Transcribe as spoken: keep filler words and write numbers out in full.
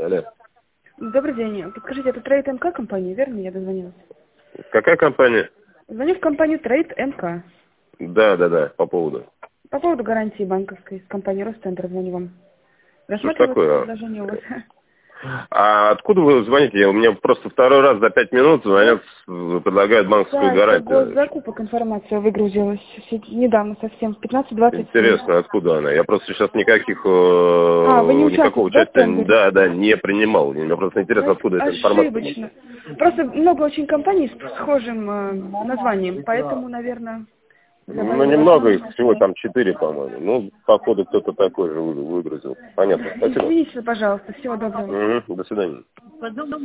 Алло. Добрый день. Подскажите, это Трейд МК компания, верно? Я дозвонилась. Какая компания? Звоню в компанию Трейд МК. Да, да, да, по поводу. По поводу гарантии банковской с компании Росцентр звоню вам. Что ж Рассматривается такое? предложение у вас? А откуда вы звоните? У меня просто второй раз за пять минут звонят, предлагают банковскую Да, это гарантию. госзакупок информация выгрузилась недавно совсем, пятнадцать двадцать семь. Интересно, откуда она? Я просто сейчас никаких, э, А, вы не никакого участвуете, да, в участия, тендере? да, да, не принимал. Мне просто интересно, Значит, откуда эта информация. ошибочно. Просто много очень компаний с схожим э, названием, поэтому, наверное, Ну, добавили ваш немного номер их, на всего счет. там четыре, по-моему. Ну, походу, кто-то такой же вы- выгрузил. Понятно, спасибо. Извините, пожалуйста. Всего доброго. Мгм, до свидания.